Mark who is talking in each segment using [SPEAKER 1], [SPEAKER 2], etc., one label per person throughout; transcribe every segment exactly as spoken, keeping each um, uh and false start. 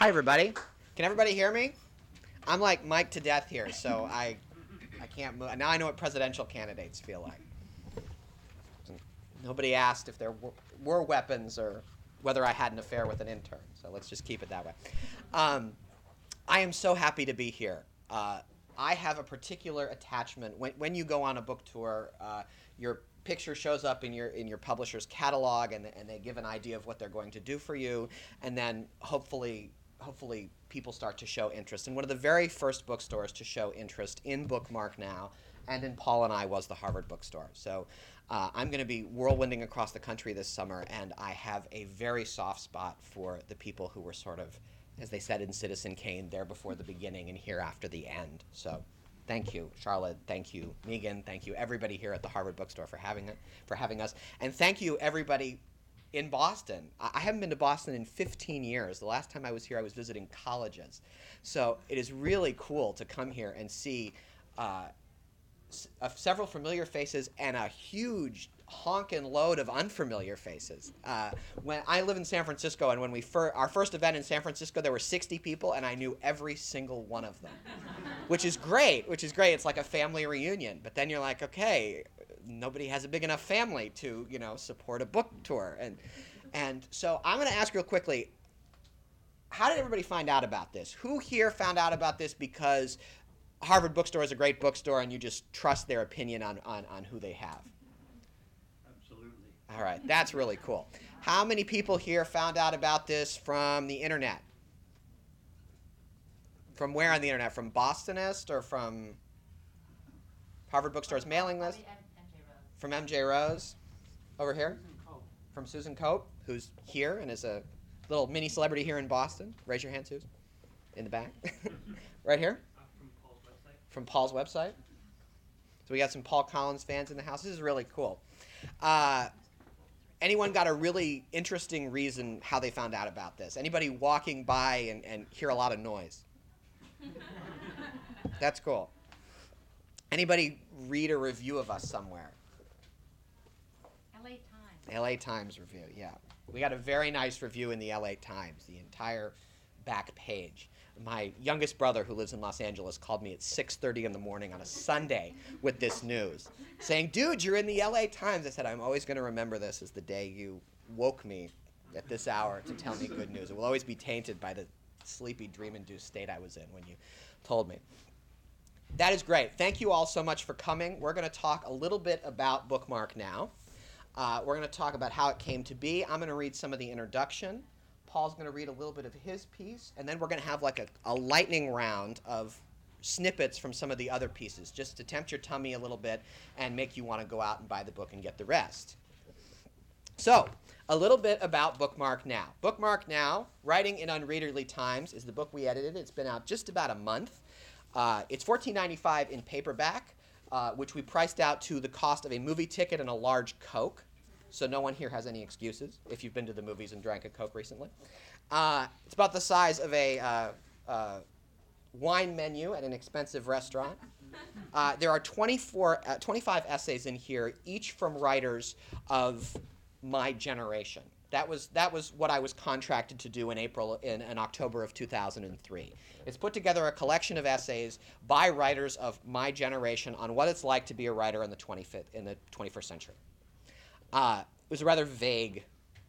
[SPEAKER 1] Hi, everybody. Can everybody hear me? I'm like Mike to death here, so I I can't move. Now I know what presidential candidates feel like. Nobody asked if there were, were weapons or whether I had an affair with an intern, so let's just keep it that way. Um, I am so happy to be here. Uh, I have a particular attachment. When, when you go on a book tour, uh, your picture shows up in your in your publisher's catalog, and, and they give an idea of what they're going to do for you, and then hopefully hopefully people start to show interest. And one of the very first bookstores to show interest in Bookmark Now and in Paul and I was the Harvard Bookstore. So uh, I'm going to be whirlwinding across the country this summer, and I have a very soft spot for the people who were sort of, as they said in Citizen Kane, there before the beginning and here after the end. So thank you, Charlotte. Thank you, Megan. Thank you, everybody here at the Harvard Bookstore for having it, for having us. And thank you, everybody in Boston. I haven't been to Boston in fifteen years. The last time I was here, I was visiting colleges. So it is really cool to come here and see uh, s- uh, several familiar faces and a huge honkin' load of unfamiliar faces. Uh, when I live in San Francisco, and when we fir- our first event in San Francisco, there were sixty people, and I knew every single one of them, which is great. Which is great. It's like a family reunion. But then you're like, okay, nobody has a big enough family to, you know, support a book tour, and and so I'm going to ask real quickly, how did everybody find out about this? Who here found out about this because Harvard Bookstore is a great bookstore, and you just trust their opinion on on, on who they have?
[SPEAKER 2] Absolutely.
[SPEAKER 1] All right, that's really cool. How many people here found out about this from the internet? From where on the internet? From Bostonist or from Harvard Bookstore's mailing list? From M J Rose? Over here?
[SPEAKER 2] Susan Cope.
[SPEAKER 1] From Susan Cope, who's here and is a little mini celebrity here in Boston. Raise your hand, Susan. In the back. Right here?
[SPEAKER 2] Uh, from Paul's website.
[SPEAKER 1] From Paul's website. So we got some Paul Collins fans in the house. This is really cool. Uh, anyone got a really interesting reason how they found out about this? Anybody walking by and, and hear a lot of noise? That's cool. Anybody read a review of us somewhere?
[SPEAKER 3] L A Times.
[SPEAKER 1] L A Times review, yeah. We got a very nice review in the L A Times, the entire back page. My youngest brother, who lives in Los Angeles, called me at six thirty in the morning on a Sunday with this news, saying, dude, you're in the L A Times. I said, I'm always going to remember this as the day you woke me at this hour to tell me good news. It will always be tainted by the sleepy, dream-induced state I was in when you told me. That is great. Thank you all so much for coming. We're going to talk a little bit about Bookmark Now. Uh, we're going to talk about how it came to be. I'm going to read some of the introduction. Paul's going to read a little bit of his piece, and then we're going to have like a, a lightning round of snippets from some of the other pieces, just to tempt your tummy a little bit and make you want to go out and buy the book and get the rest. So, a little bit about Bookmark Now. Bookmark Now, Writing in Unreaderly Times, is the book we edited. It's been out just about a month. Uh, it's fourteen ninety-five in paperback, uh, which we priced out to the cost of a movie ticket and a large Coke. So no one here has any excuses if you've been to the movies and drank a Coke recently. Uh, it's about the size of a uh, uh, wine menu at an expensive restaurant. Uh, there are twenty-four, uh, twenty-five essays in here, each from writers of my generation. That was that was what I was contracted to do in April, in, in October of two thousand three. It's put together a collection of essays by writers of my generation on what it's like to be a writer in the twenty-fifth, in the twenty-first century. Uh, it was a rather vague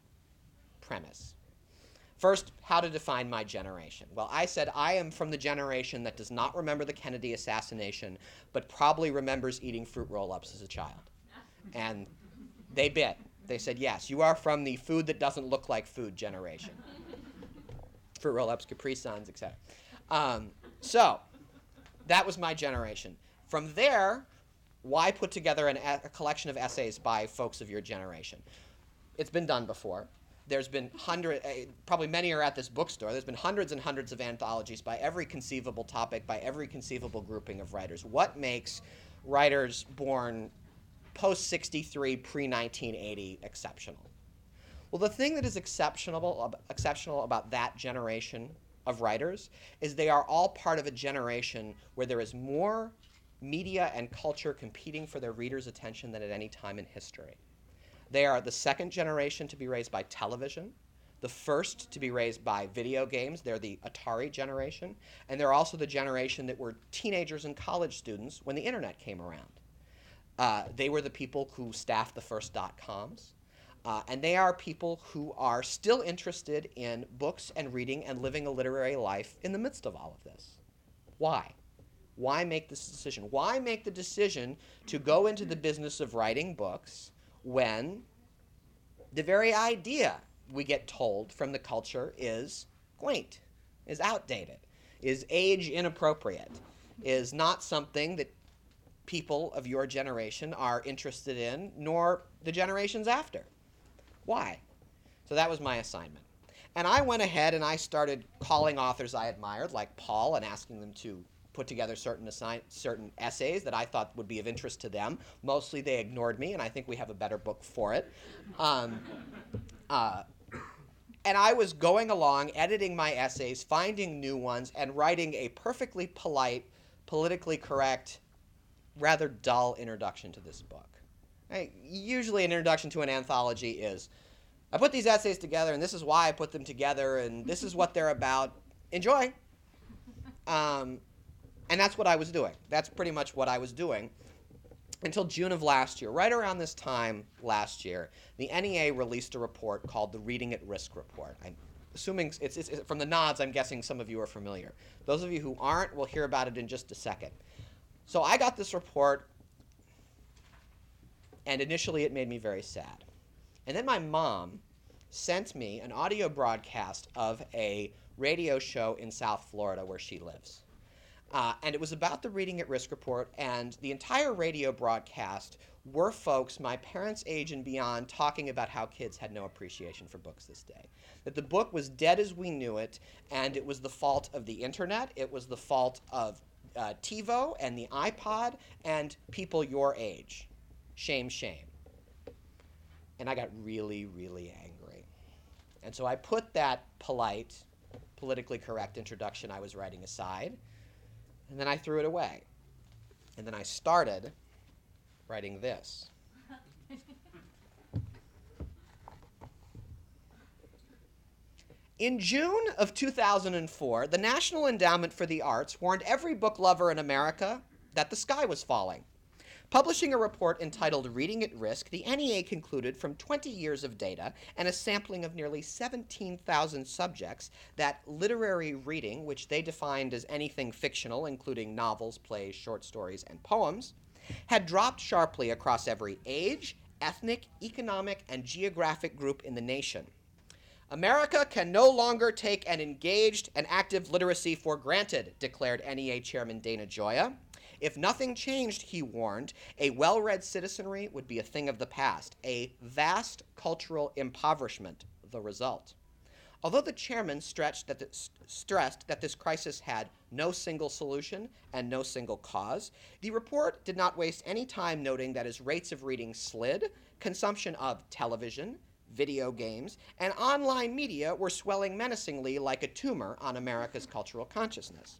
[SPEAKER 1] premise. First, how to define my generation. Well, I said I am from the generation that does not remember the Kennedy assassination, but probably remembers eating fruit roll-ups as a child. And they bit. They said, yes, you are from the food that doesn't look like food generation. Fruit roll-ups, Capri Suns, et cetera. Um, so, that was my generation. From there, why put together an, a collection of essays by folks of your generation? It's been done before. There's been hundreds, uh, probably many are at this bookstore. There's been hundreds and hundreds of anthologies by every conceivable topic, by every conceivable grouping of writers. What makes writers born post sixty-three, pre nineteen eighty exceptional? Well, the thing that is exceptional, exceptional about that generation of writers is they are all part of a generation where there is more media and culture competing for their readers' attention than at any time in history. They are the second generation to be raised by television. the first to be raised by video games. They're the Atari generation. And they're also the generation that were teenagers and college students when the internet came around. Uh, they were the people who staffed the first dot-coms. Uh, and they are people who are still interested in books and reading and living a literary life in the midst of all of this. Why? Why make this decision? Why make the decision to go into the business of writing books when the very idea, we get told from the culture, is quaint, is outdated, is age inappropriate, is not something that people of your generation are interested in, nor the generations after? Why? So that was my assignment. And I went ahead and I started calling authors I admired, like Paul, and asking them to put together certain assign- certain essays that I thought would be of interest to them. Mostly they ignored me, and I think we have a better book for it. Um, uh, and I was going along, editing my essays, finding new ones, and writing a perfectly polite, politically correct, rather dull introduction to this book. Right? Usually an introduction to an anthology is, I put these essays together, and this is why I put them together, and this is what they're about. Enjoy. Um, and that's what I was doing. That's pretty much what I was doing until June of last year. Right around this time last year, the N E A released a report called the Reading at Risk Report. I'm assuming, it's, it's, it's from the nods, I'm guessing some of you are familiar. Those of you who aren't will hear about it in just a second. So I got this report, and initially it made me very sad. And then my mom sent me an audio broadcast of a radio show in South Florida where she lives. Uh, and it was about the Reading at Risk Report, and the entire radio broadcast were folks my parents' age and beyond talking about how kids had no appreciation for books this day. That the book was dead as we knew it, and it was the fault of the internet, it was the fault of uh, TiVo and the iPod and people your age. Shame, shame. And I got really, really angry. And so I put that polite, politically correct introduction I was writing aside, and then I threw it away. And then I started writing this. In June of two thousand four, the National Endowment for the Arts warned every book lover in America that the sky was falling. Publishing a report entitled Reading at Risk, the N E A concluded from twenty years of data and a sampling of nearly seventeen thousand subjects that literary reading, which they defined as anything fictional, including novels, plays, short stories, and poems, had dropped sharply across every age, ethnic, economic, and geographic group in the nation. America can no longer take an engaged and active literacy for granted, declared N E A Chairman Dana Gioia. If nothing changed, he warned, a well-read citizenry would be a thing of the past, a vast cultural impoverishment the result. Although the chairman stretched that this, stressed that this crisis had no single solution and no single cause, the report did not waste any time noting that as rates of reading slid, consumption of television, video games, and online media were swelling menacingly like a tumor on America's cultural consciousness.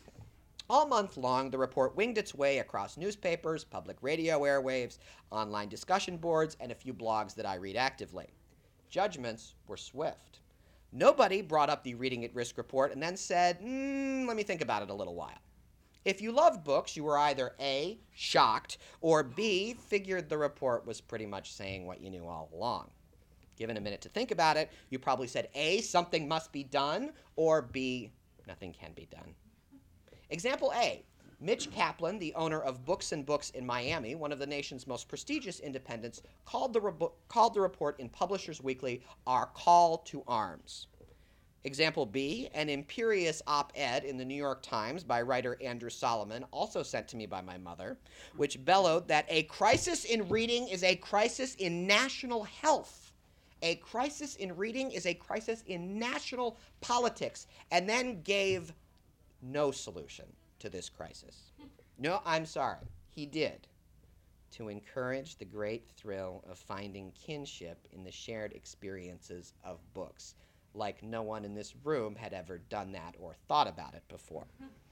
[SPEAKER 1] All month long, the report winged its way across newspapers, public radio airwaves, online discussion boards, and a few blogs that I read actively. Judgments were swift. Nobody brought up the Reading at Risk report and then said, mm, let me think about it a little while. If you loved books, you were either A, shocked, or B, figured the report was pretty much saying what you knew all along. Given a minute to think about it, you probably said A, something must be done, or B, nothing can be done. Example A, Mitch Kaplan, the owner of Books and Books in Miami, one of the nation's most prestigious independents, called the, re- called the report in Publishers Weekly our call to arms. Example B, an imperious op-ed in the New York Times by writer Andrew Solomon, also sent to me by my mother, which bellowed that a crisis in reading is a crisis in national health. A crisis in reading is a crisis in national politics, and then gave no solution to this crisis. No, I'm sorry, he did. To encourage the great thrill of finding kinship in the shared experiences of books, like no one in this room had ever done that or thought about it before.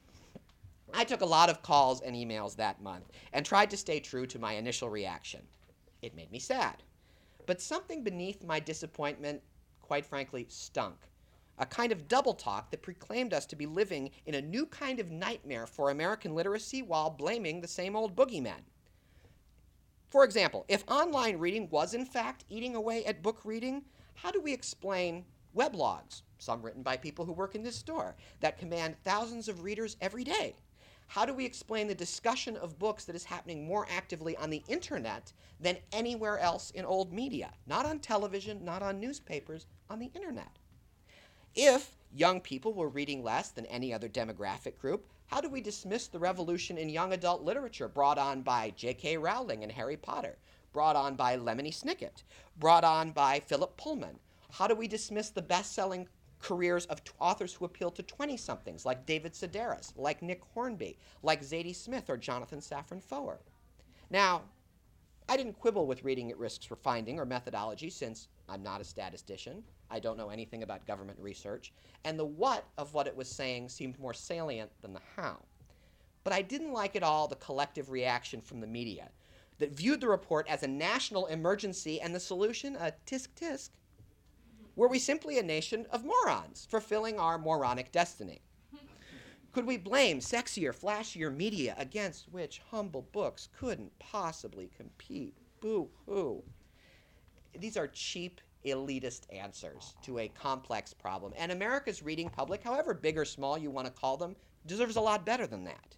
[SPEAKER 1] I took a lot of calls and emails that month and tried to stay true to my initial reaction. It made me sad. But something beneath my disappointment quite frankly, stunk. A kind of double talk that proclaimed us to be living in a new kind of nightmare for American literacy while blaming the same old boogeymen. For example, if online reading was in fact eating away at book reading, how do we explain weblogs, some written by people who work in this store, that command thousands of readers every day? How do we explain the discussion of books that is happening more actively on the internet than anywhere else in old media? Not on television, not on newspapers, on the internet. If young people were reading less than any other demographic group, how do we dismiss the revolution in young adult literature brought on by J K Rowling and Harry Potter, brought on by Lemony Snicket, brought on by Philip Pullman? How do we dismiss the best-selling careers of t- authors who appeal to twenty-somethings, like David Sedaris, like Nick Hornby, like Zadie Smith or Jonathan Safran Foer? Now, I didn't quibble with reading at risks for finding or methodology, since I'm not a statistician. I don't know anything about government research, and the what of what it was saying seemed more salient than the how. But I didn't like at all the collective reaction from the media that viewed the report as a national emergency and the solution a tisk-tisk. Were we simply a nation of morons fulfilling our moronic destiny? Could we blame sexier, flashier media against which humble books couldn't possibly compete? Boo-hoo. These are cheap, elitist answers to a complex problem, and America's reading public, however big or small you want to call them, deserves a lot better than that.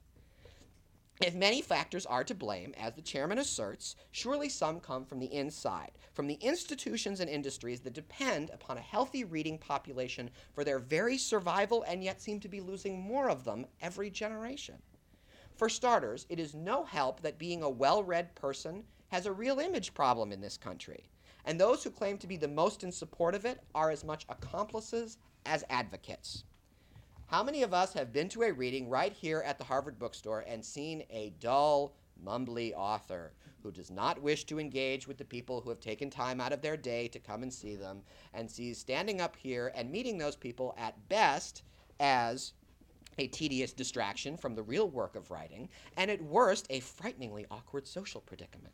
[SPEAKER 1] If many factors are to blame, as the chairman asserts, surely some come from the inside, from the institutions and industries that depend upon a healthy reading population for their very survival and yet seem to be losing more of them every generation. For starters, it is no help that being a well-read person has a real image problem in this country, and those who claim to be the most in support of it are as much accomplices as advocates. How many of us have been to a reading right here at the Harvard Bookstore and seen a dull, mumbly author who does not wish to engage with the people who have taken time out of their day to come and see them, and sees standing up here and meeting those people at best as a tedious distraction from the real work of writing, and at worst a frighteningly awkward social predicament?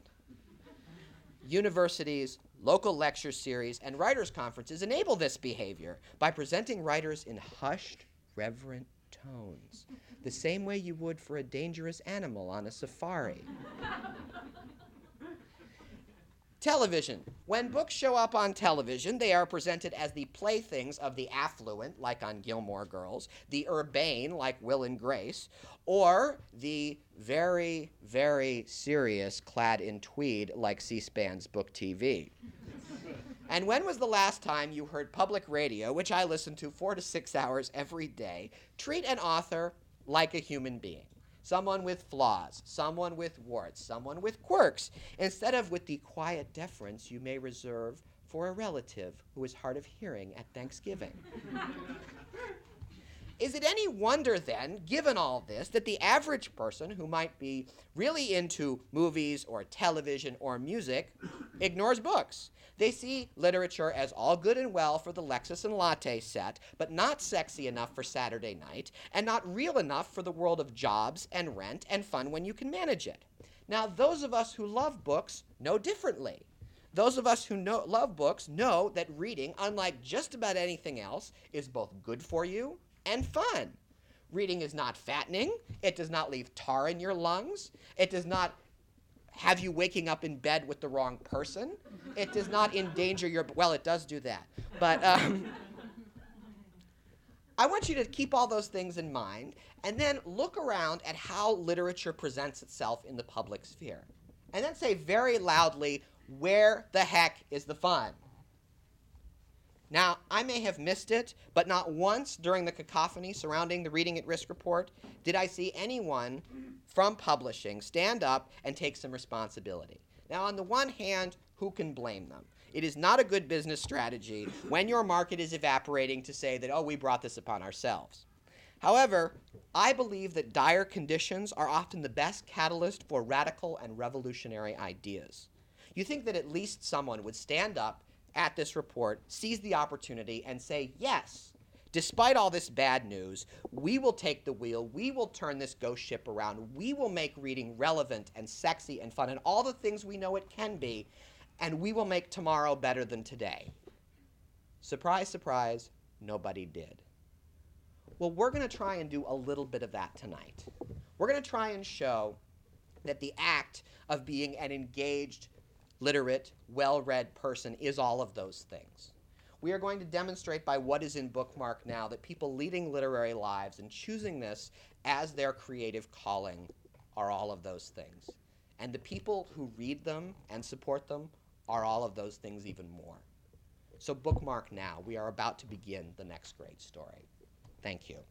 [SPEAKER 1] Universities, local lecture series, and writers' conferences enable this behavior by presenting writers in hushed, reverent tones, the same way you would for a dangerous animal on a safari. Television. When books show up on television, they are presented as the playthings of the affluent, like on Gilmore Girls, the urbane, like Will and Grace, or the very, very serious, clad in tweed, like C-SPAN's Book T V. And when was the last time you heard public radio, which I listen to four to six hours every day, treat an author like a human being? Someone with flaws, someone with warts, someone with quirks, instead of with the quiet deference you may reserve for a relative who is hard of hearing at Thanksgiving. Is it any wonder then, given all this, that the average person who might be really into movies or television or music ignores books? They see literature as all good and well for the Lexus and latte set, but not sexy enough for Saturday night, and not real enough for the world of jobs and rent and fun when you can manage it. Now, those of us who love books know differently. Those of us who know, love books know that reading, unlike just about anything else, is both good for you and fun. Reading is not fattening. It does not leave tar in your lungs. It does not have you waking up in bed with the wrong person. It does not endanger your, well, it does do that. But um, I want you to keep all those things in mind, and then look around at how literature presents itself in the public sphere. And then say very loudly, where the heck is the fun? Now, I may have missed it, but not once during the cacophony surrounding the Reading at Risk report did I see anyone from publishing stand up and take some responsibility. Now, on the one hand, who can blame them? It is not a good business strategy when your market is evaporating to say that, oh, we brought this upon ourselves. However, I believe that dire conditions are often the best catalyst for radical and revolutionary ideas. You think that at least someone would stand up at this report, seize the opportunity, and say, yes, despite all this bad news, we will take the wheel, we will turn this ghost ship around, we will make reading relevant and sexy and fun and all the things we know it can be, and we will make tomorrow better than today. Surprise, surprise, nobody did. Well, we're going to try and do a little bit of that tonight. We're going to try and show that the act of being an engaged, literate, well-read person is all of those things. We are going to demonstrate by what is in Bookmark now that people leading literary lives and choosing this as their creative calling are all of those things. And the people who read them and support them are all of those things even more. So bookmark now. We are about to begin the next great story. Thank you.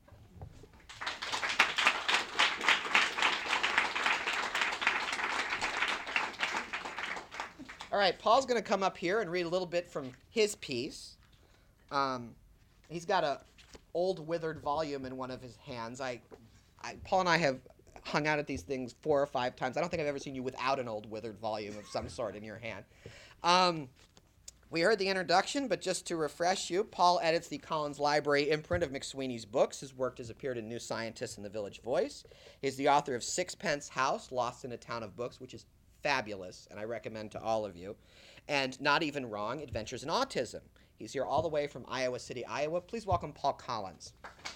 [SPEAKER 1] All right, Paul's going to come up here and read a little bit from his piece. Um, he's got a old withered volume in one of his hands. I, I, Paul and I have hung out at these things four or five times. I don't think I've ever seen you without an old withered volume of some sort in your hand. Um, we heard the introduction, but just to refresh you, Paul edits the Collins Library imprint of McSweeney's books. His work has appeared in New Scientist and The Village Voice. He's the author of Sixpence House, Lost in a Town of Books, which is fabulous, and I recommend to all of you. And Not Even Wrong, Adventures in Autism. He's here all the way from Iowa City, Iowa. Please welcome Paul Collins.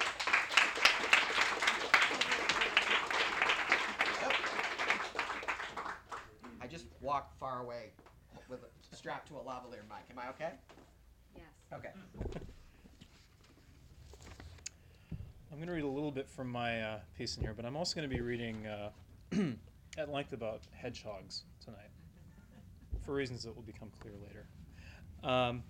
[SPEAKER 1] I just walked far away with a strapped to a lavalier mic. Am I okay?
[SPEAKER 3] Yes.
[SPEAKER 1] Okay.
[SPEAKER 4] I'm going to read a little bit from my uh, piece in here, but I'm also going to be reading uh, at length about hedgehogs tonight, for reasons that will become clear later. Um,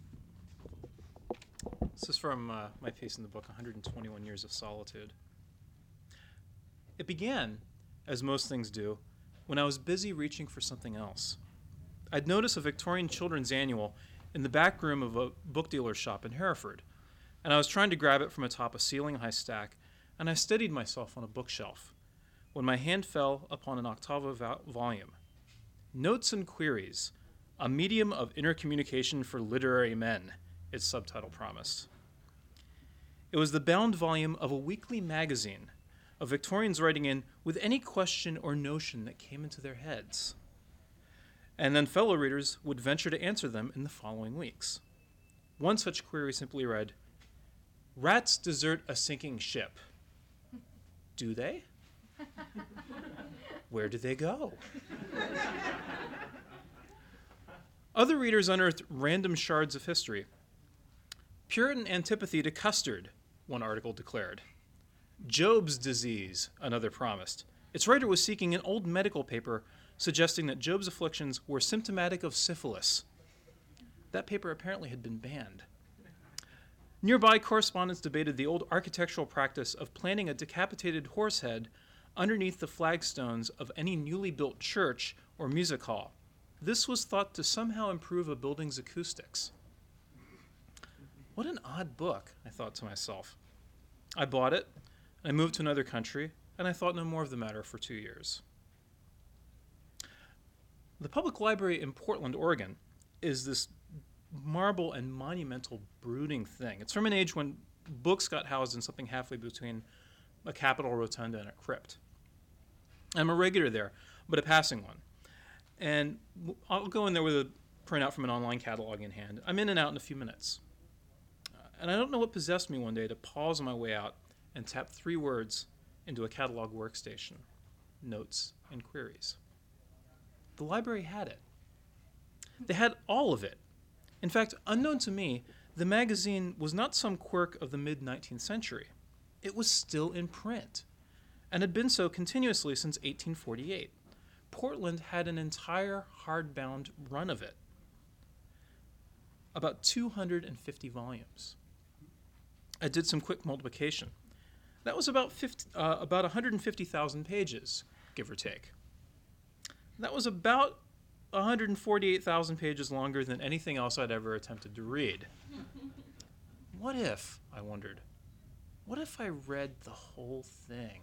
[SPEAKER 4] this is from uh, my piece in the book, one hundred twenty-one Years of Solitude. It began, as most things do, when I was busy reaching for something else. I'd noticed a Victorian children's annual in the back room of a book dealer's shop in Hereford, and I was trying to grab it from atop a ceiling-high stack, and I steadied myself on a bookshelf when my hand fell upon an octavo vo- volume. Notes and Queries, a medium of intercommunication for literary men, its subtitle promised. It was the bound volume of a weekly magazine of Victorians writing in with any question or notion that came into their heads. And then fellow readers would venture to answer them in the following weeks. One such query simply read, "Rats desert a sinking ship. Do they? Where do they go?" Other readers unearthed random shards of history. Puritan antipathy to custard, one article declared. Job's disease, another promised. Its writer was seeking an old medical paper suggesting that Job's afflictions were symptomatic of syphilis. That paper apparently had been banned. Nearby, correspondents debated the old architectural practice of planting a decapitated horse head underneath the flagstones of any newly built church or music hall. This was thought to somehow improve a building's acoustics. What an odd book, I thought to myself. I bought it, I moved to another country, and I thought no more of the matter for two years. The public library in Portland, Oregon, is this marble and monumental brooding thing. It's from an age when books got housed in something halfway between a Capitol rotunda and a crypt. I'm a regular there, but a passing one. And I'll go in there with a printout from an online catalog in hand. I'm in and out in a few minutes. Uh, and I don't know what possessed me one day to pause on my way out and tap three words into a catalog workstation: Notes and Queries. The library had it. They had all of it. In fact, unknown to me, the magazine was not some quirk of the mid-nineteenth century. It was still in print, and had been so continuously since eighteen forty-eight. Portland had an entire hardbound run of it. About two hundred fifty volumes. I did some quick multiplication. That was about fifty, uh, about one hundred fifty thousand pages, give or take. That was about one hundred forty-eight thousand pages longer than anything else I'd ever attempted to read. What if, I wondered, what if I read the whole thing?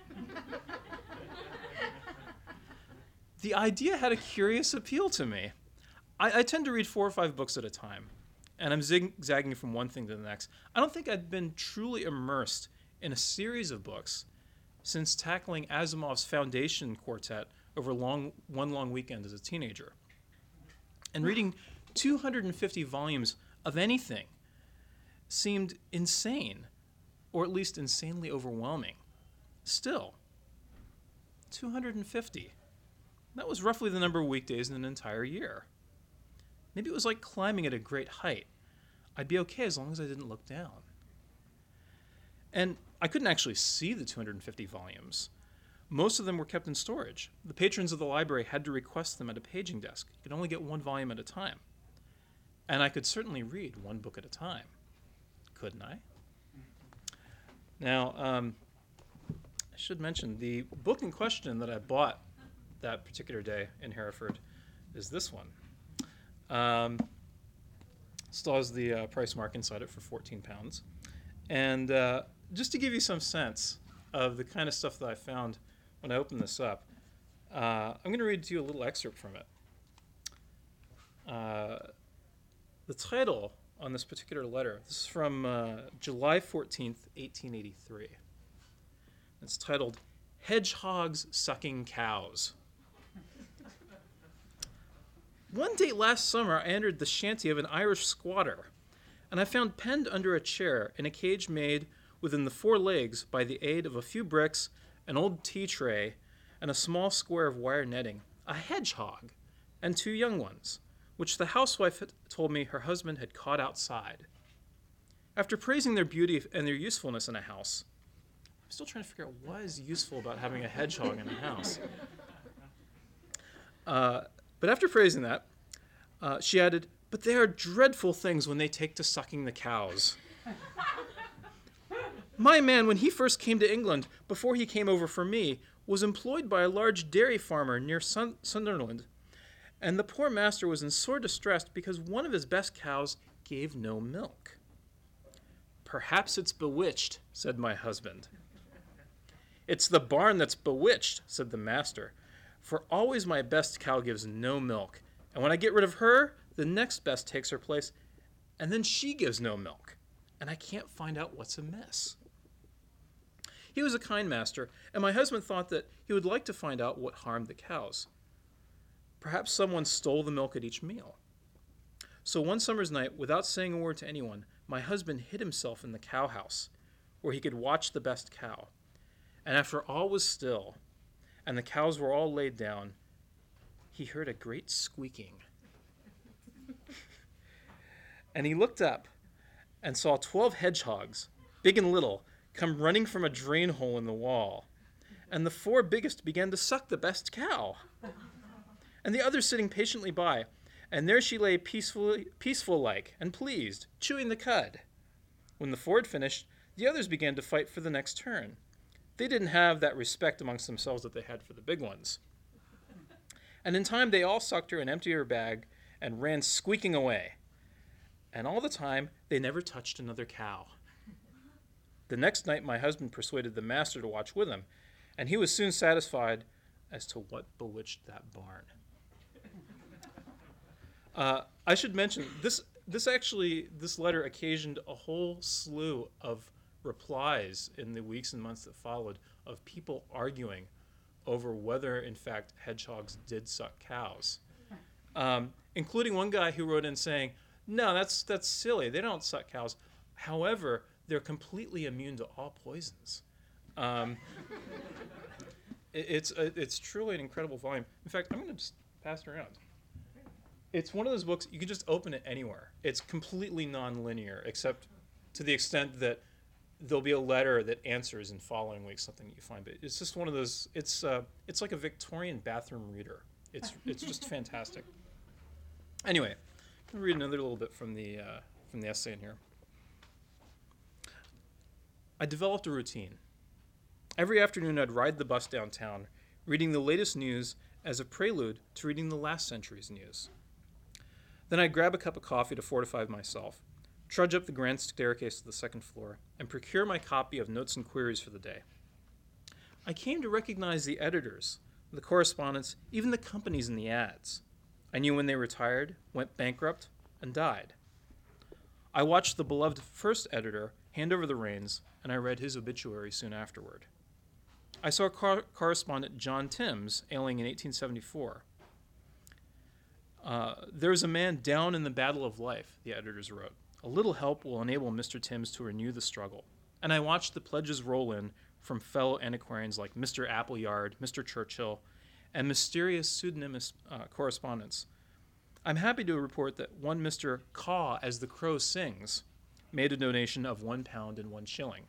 [SPEAKER 4] The idea had a curious appeal to me. I, I tend to read four or five books at a time, and I'm zigzagging from one thing to the next. I don't think I'd been truly immersed in a series of books since tackling Asimov's Foundation Quartet over long, one long weekend as a teenager. And reading two hundred fifty volumes of anything seemed insane, or at least insanely overwhelming. Still, two hundred fifty. That was roughly the number of weekdays in an entire year. Maybe it was like climbing at a great height. I'd be okay as long as I didn't look down. And I couldn't actually see the two hundred fifty volumes. Most of them were kept in storage. The patrons of the library had to request them at a paging desk. You could only get one volume at a time. And I could certainly read one book at a time. Couldn't I? Now, um, I should mention, the book in question that I bought that particular day in Hereford is this one. Um, still has the uh, price mark inside it for fourteen pounds. And uh, just to give you some sense of the kind of stuff that I found when I opened this up, uh, I'm going to read to you a little excerpt from it. Uh, the title on this particular letter, this is from uh, July fourteenth, eighteen eighty-three. It's titled, Hedgehogs Sucking Cows. One day last summer, I entered the shanty of an Irish squatter, and I found penned under a chair in a cage made within the four legs by the aid of a few bricks, an old tea tray, and a small square of wire netting, a hedgehog and two young ones, which the housewife had told me her husband had caught outside. After praising their beauty and their usefulness in a house, I'm still trying to figure out what is useful about having a hedgehog in a house. Uh, but after praising that, uh, she added, but they are dreadful things when they take to sucking the cows. My man, when he first came to England, before he came over for me, was employed by a large dairy farmer near Sun- Sunderland, and the poor master was in sore distress because one of his best cows gave no milk. Perhaps it's bewitched, said my husband. It's the barn that's bewitched, said the master, for always my best cow gives no milk, and when I get rid of her, the next best takes her place, and then she gives no milk, and I can't find out what's amiss. He was a kind master, and my husband thought that he would like to find out what harmed the cows. Perhaps someone stole the milk at each meal. So one summer's night, without saying a word to anyone, my husband hid himself in the cow house, where he could watch the best cow. And after all was still, and the cows were all laid down, he heard a great squeaking. And he looked up and saw twelve hedgehogs, big and little, come running from a drain hole in the wall. And the four biggest began to suck the best cow. And the others sitting patiently by, and there she lay peacefully, peaceful-like and pleased, chewing the cud. When the four had finished, the others began to fight for the next turn. They didn't have that respect amongst themselves that they had for the big ones. And in time, they all sucked her and emptied her bag and ran squeaking away. And all the time, they never touched another cow. The next night, my husband persuaded the master to watch with him, and he was soon satisfied as to what bewitched that barn. Uh, I should mention, this this actually, this letter occasioned a whole slew of replies in the weeks and months that followed of people arguing over whether, in fact, hedgehogs did suck cows, um, including one guy who wrote in saying, no, that's that's silly. They don't suck cows. However, they're completely immune to all poisons. Um, it, it's uh, it's truly an incredible volume. In fact, I'm going to just pass it around. It's one of those books, you can just open it anywhere. It's completely non-linear, except to the extent that there'll be a letter that answers in following weeks something that you find. But it's just one of those, it's uh, it's like a Victorian bathroom reader. It's it's just fantastic. Anyway, I'm going to read another little bit from the uh, from the essay in here. I developed a routine. Every afternoon I'd ride the bus downtown, reading the latest news as a prelude to reading the last century's news. Then I'd grab a cup of coffee to fortify myself, trudge up the grand staircase to the second floor, and procure my copy of Notes and Queries for the day. I came to recognize the editors, the correspondents, even the companies in the ads. I knew when they retired, went bankrupt, and died. I watched the beloved first editor hand over the reins, and I read his obituary soon afterward. I saw cor- correspondent John Timms ailing in eighteen seventy-four. Uh, There's a man down in the battle of life, the editors wrote. A little help will enable Mister Timms to renew the struggle. And I watched the pledges roll in from fellow antiquarians like Mister Appleyard, Mister Churchill, and mysterious pseudonymous uh, correspondents. I'm happy to report that one Mister Caw, as the crow sings, made a donation of one pound and one shilling.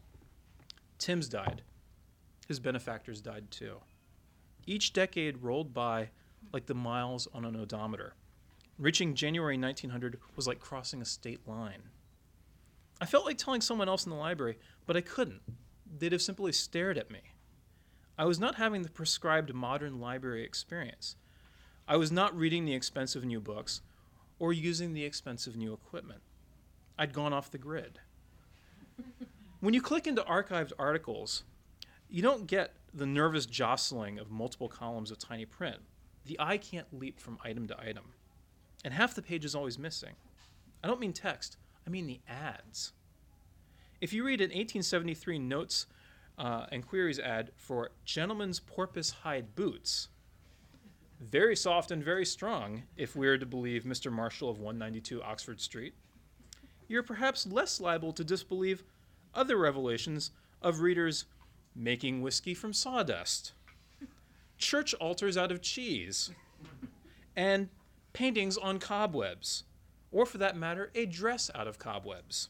[SPEAKER 4] Timms died. His benefactors died too. Each decade rolled by like the miles on an odometer. Reaching January nineteen hundred was like crossing a state line. I felt like telling someone else in the library, but I couldn't. They'd have simply stared at me. I was not having the prescribed modern library experience. I was not reading the expensive new books or using the expensive new equipment. I'd gone off the grid. When you click into archived articles, you don't get the nervous jostling of multiple columns of tiny print. The eye can't leap from item to item. And half the page is always missing. I don't mean text, I mean the ads. If you read an eighteen seventy-three Notes uh, and Queries ad for Gentleman's Porpoise Hide Boots, very soft and very strong, if we are to believe Mister Marshall of one ninety-two Oxford Street, you're perhaps less liable to disbelieve other revelations of readers making whiskey from sawdust, church altars out of cheese, and paintings on cobwebs, or for that matter, a dress out of cobwebs.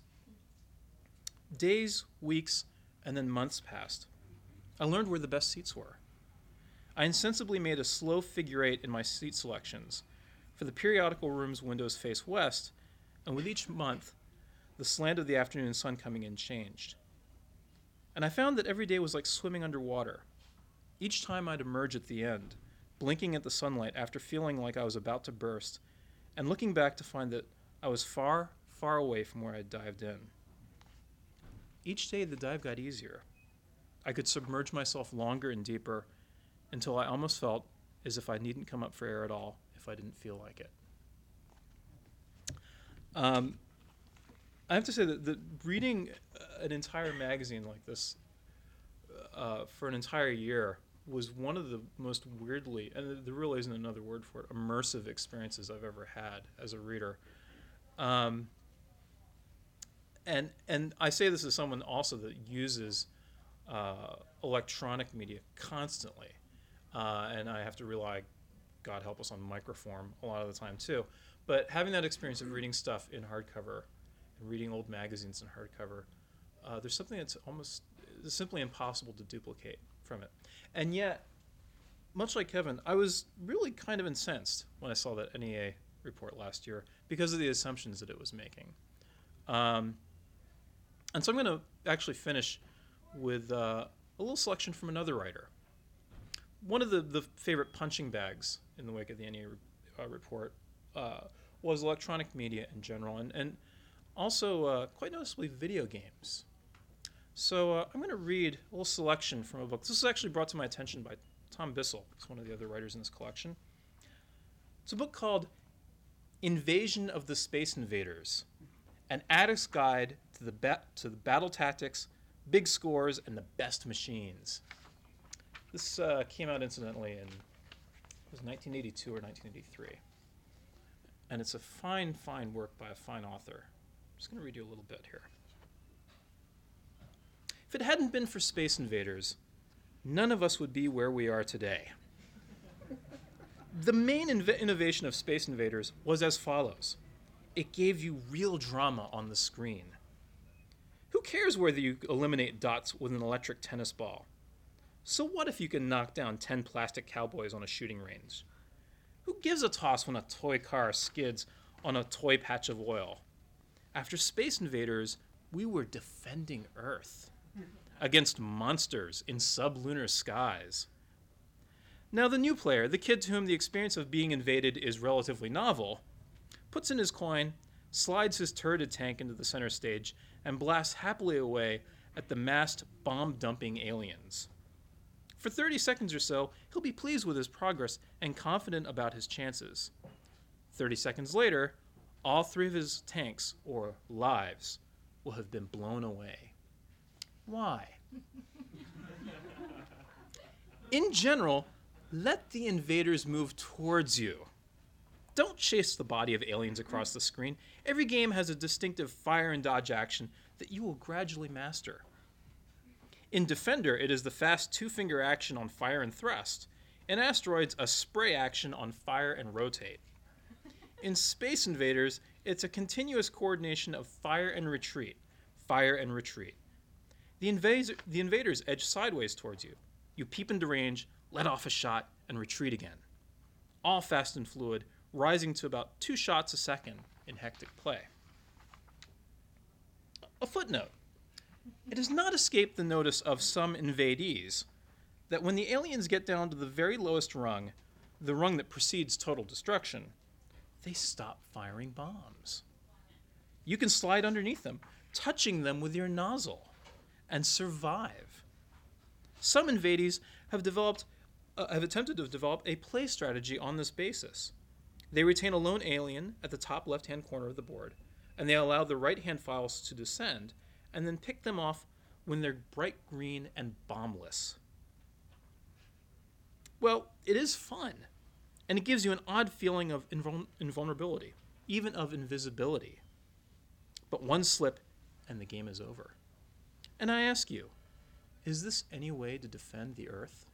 [SPEAKER 4] Days, weeks, and then months passed. I learned where the best seats were. I insensibly made a slow figure eight in my seat selections, for the periodical room's windows face west, and with each month, the slant of the afternoon sun coming in changed. And I found that every day was like swimming underwater. Each time I'd emerge at the end, blinking at the sunlight after feeling like I was about to burst, and looking back to find that I was far, far away from where I'd dived in. Each day the dive got easier. I could submerge myself longer and deeper until I almost felt as if I needn't come up for air at all if I didn't feel like it. Um, I have to say that, that reading an entire magazine like this uh, for an entire year was one of the most weirdly, and there really isn't another word for it, immersive experiences I've ever had as a reader. Um, and and I say this as someone also that uses uh, electronic media constantly, uh, and I have to rely, God help us, on microform a lot of the time too. But having that experience of reading stuff in hardcover, and reading old magazines in hardcover, uh, there's something that's almost it's simply impossible to duplicate from it. And yet, much like Kevin, I was really kind of incensed when I saw that N E A report last year because of the assumptions that it was making. Um, and so I'm going to actually finish with uh, a little selection from another writer. One of the, the favorite punching bags in the wake of the N E A re- uh, report uh, was electronic media in general, and, and also uh, quite noticeably video games. So uh, I'm going to read a little selection from a book. This was actually brought to my attention by Tom Bissell, who's one of the other writers in this collection. It's a book called Invasion of the Space Invaders, an addict's guide to the, ba- to the battle tactics, big scores, and the best machines. This uh, came out incidentally in it was nineteen eighty-two or nineteen eighty-three. And it's a fine, fine work by a fine author. I'm just going to read you a little bit here. If it hadn't been for Space Invaders, none of us would be where we are today. The main inv- innovation of Space Invaders was as follows. It gave you real drama on the screen. Who cares whether you eliminate dots with an electric tennis ball? So what if you can knock down ten plastic cowboys on a shooting range? Who gives a toss when a toy car skids on a toy patch of oil? After Space Invaders, we were defending Earth against monsters in sublunar skies. Now the new player, the kid to whom the experience of being invaded is relatively novel, puts in his coin, slides his turreted tank into the center stage, and blasts happily away at the massed bomb-dumping aliens. For thirty seconds or so, he'll be pleased with his progress and confident about his chances. thirty seconds later, all three of his tanks, or lives, will have been blown away. Why? In general, let the invaders move towards you. Don't chase the body of aliens across the screen. Every game has a distinctive fire and dodge action that you will gradually master. In Defender, it is the fast two-finger action on fire and thrust. In Asteroids, a spray action on fire and rotate. In Space Invaders, it's a continuous coordination of fire and retreat, fire and retreat. The, invas- the invaders edge sideways towards you. You peep into range, let off a shot, and retreat again. All fast and fluid, rising to about two shots a second in hectic play. A footnote. It has not escaped the notice of some invadees that when the aliens get down to the very lowest rung, the rung that precedes total destruction, they stop firing bombs. You can slide underneath them, touching them with your nozzle, and survive. Some invadees have developed, uh, have attempted to develop a play strategy on this basis. They retain a lone alien at the top left-hand corner of the board, and they allow the right-hand files to descend, and then pick them off when they're bright green and bombless. Well, it is fun, and it gives you an odd feeling of invul- invulnerability, even of invisibility. But one slip, and the game is over. And I ask you, is this any way to defend the Earth?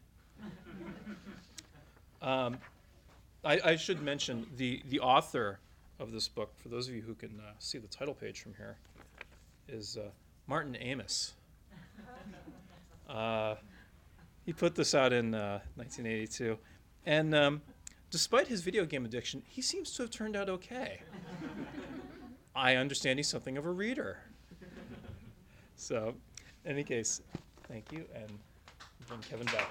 [SPEAKER 4] um, I, I should mention the, the author of this book, for those of you who can uh, see the title page from here, is uh, Martin Amis. Uh, he put this out in uh, nineteen eighty-two. And um, despite his video game addiction, he seems to have turned out okay. I understand he's something of a reader. So, in any case, thank you, and bring Kevin back.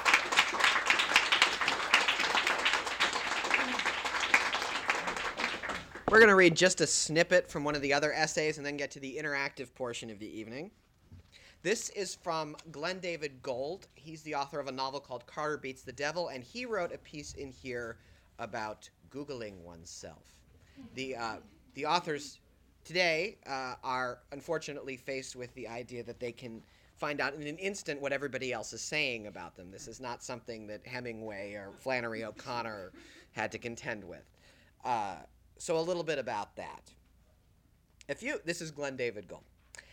[SPEAKER 1] We're going to read just a snippet from one of the other essays and then get to the interactive portion of the evening. This is from Glenn David Gould. He's the author of a novel called Carter Beats the Devil, and he wrote a piece in here about Googling oneself. The, uh, the authors today uh, are unfortunately faced with the idea that they can find out in an instant what everybody else is saying about them. This is not something that Hemingway or Flannery O'Connor had to contend with. Uh, so a little bit about that. A few, this is Glenn David Gould.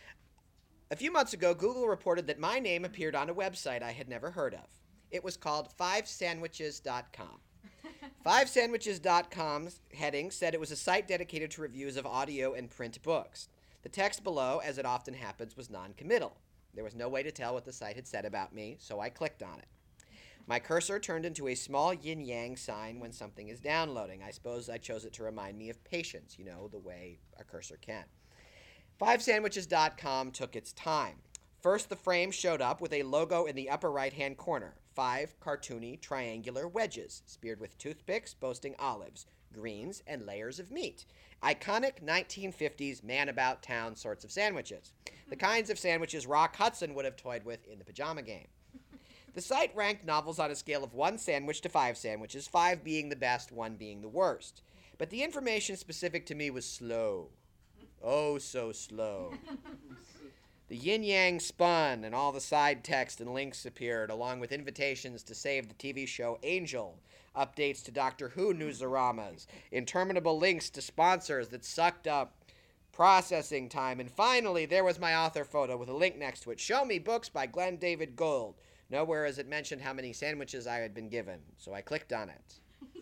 [SPEAKER 1] A few months ago, Google reported that my name appeared on a website I had never heard of. It was called five sandwiches dot com. five sandwiches dot com's heading said it was a site dedicated to reviews of audio and print books. The text below, as it often happens, was non-committal. There was no way to tell what the site had said about me, so I clicked on it. My cursor turned into a small yin-yang sign when something is downloading. I suppose I chose it to remind me of patience, you know, the way a cursor can. five sandwiches dot com took its time. First, the frame showed up with a logo in the upper right-hand corner. Five cartoony triangular wedges, speared with toothpicks, boasting olives, greens, and layers of meat. Iconic nineteen fifties man-about-town sorts of sandwiches. The kinds of sandwiches Rock Hudson would have toyed with in the pajama game. The site ranked novels on a scale of one sandwich to five sandwiches, five being the best, one being the worst. But the information specific to me was slow. Oh, so slow. The yin-yang spun, and all the side text and links appeared, along with invitations to save the T V show Angel, updates to Doctor Who newsaramas, interminable links to sponsors that sucked up processing time, and finally, there was my author photo with a link next to it. Show me books by Glenn David Gould. Nowhere is it mentioned how many sandwiches I had been given, so I clicked on it.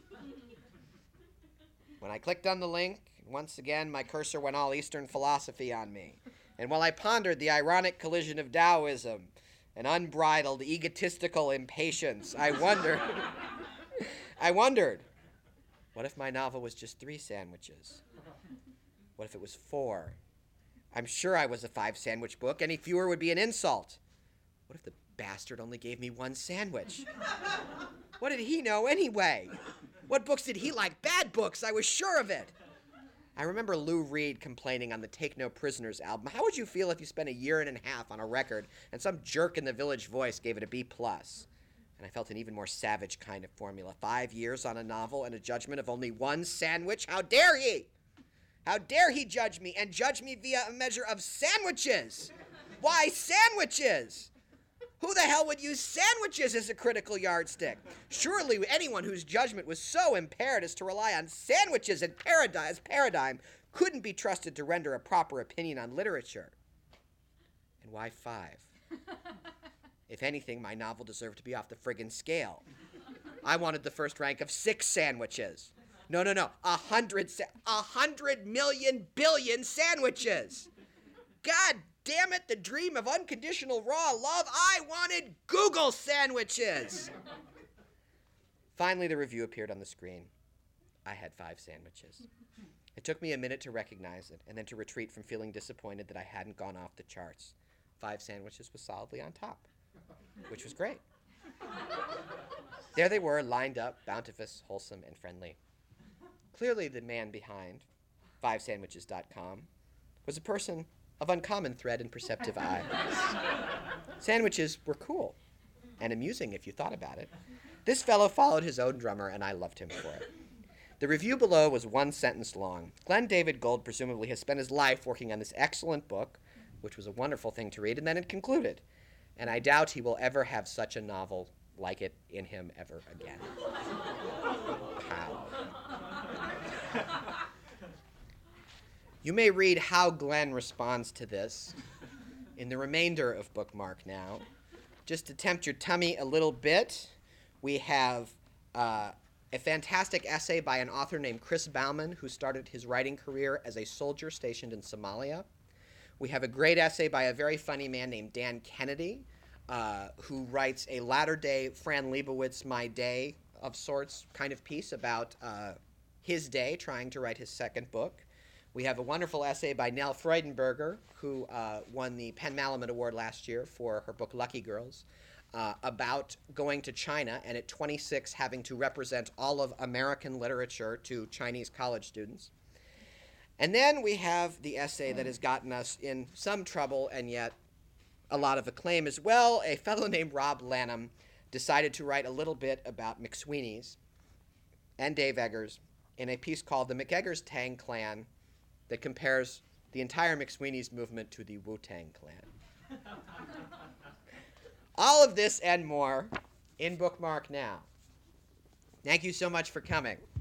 [SPEAKER 1] When I clicked on the link, once again, my cursor went all Eastern philosophy on me. And while I pondered the ironic collision of Taoism and unbridled egotistical impatience, I wondered, I wondered, what if my novel was just three sandwiches? What if it was four? I'm sure I was a five-sandwich book. Any fewer would be an insult. What if the bastard only gave me one sandwich? What did he know anyway? What books did he like? Bad books, I was sure of it. I remember Lou Reed complaining on the Take No Prisoners album. How would you feel if you spent a year and a half on a record and some jerk in the Village Voice gave it a B plus? And I felt an even more savage kind of formula. Five years on a novel and a judgment of only one sandwich? How dare he? How dare he judge me and judge me via a measure of sandwiches? Why sandwiches? Who the hell would use sandwiches as a critical yardstick? Surely anyone whose judgment was so impaired as to rely on sandwiches and paradise paradigm couldn't be trusted to render a proper opinion on literature. And why five? If anything, my novel deserved to be off the friggin' scale. I wanted the first rank of six sandwiches. No, no, no. A hundred, sa- a hundred million billion sandwiches. God damn it, the dream of unconditional raw love. I wanted Google sandwiches. Finally, the review appeared on the screen. I had five sandwiches. It took me a minute to recognize it and then to retreat from feeling disappointed that I hadn't gone off the charts. Five sandwiches was solidly on top, which was great. There they were, lined up, bountiful, wholesome, and friendly. Clearly, the man behind five sandwiches dot com was a person of uncommon thread and perceptive eye. Sandwiches were cool and amusing if you thought about it. This fellow followed his own drummer, and I loved him for it. The review below was one sentence long. Glenn David Gould presumably has spent his life working on this excellent book, which was a wonderful thing to read, and then it concluded. And I doubt he will ever have such a novel like it in him ever again. Pow. You may read how Glenn responds to this in the remainder of Bookmark Now. Just to tempt your tummy a little bit, we have uh, a fantastic essay by an author named Chris Bauman, who started his writing career as a soldier stationed in Somalia. We have a great essay by a very funny man named Dan Kennedy, uh, who writes a latter-day Fran Lebowitz, My Day of sorts kind of piece about uh, his day trying to write his second book. We have a wonderful essay by Nell Freudenberger, who uh, won the Penn Malamet Award last year for her book Lucky Girls, uh, about going to China and at twenty-six having to represent all of American literature to Chinese college students. And then we have the essay that has gotten us in some trouble and yet a lot of acclaim as well. A fellow named Rob Lanham decided to write a little bit about McSweeney's and Dave Eggers in a piece called The McEggers Tang Clan that compares the entire McSweeney's movement to the Wu-Tang Clan. All of this and more in Bookmark Now. Thank you so much for coming.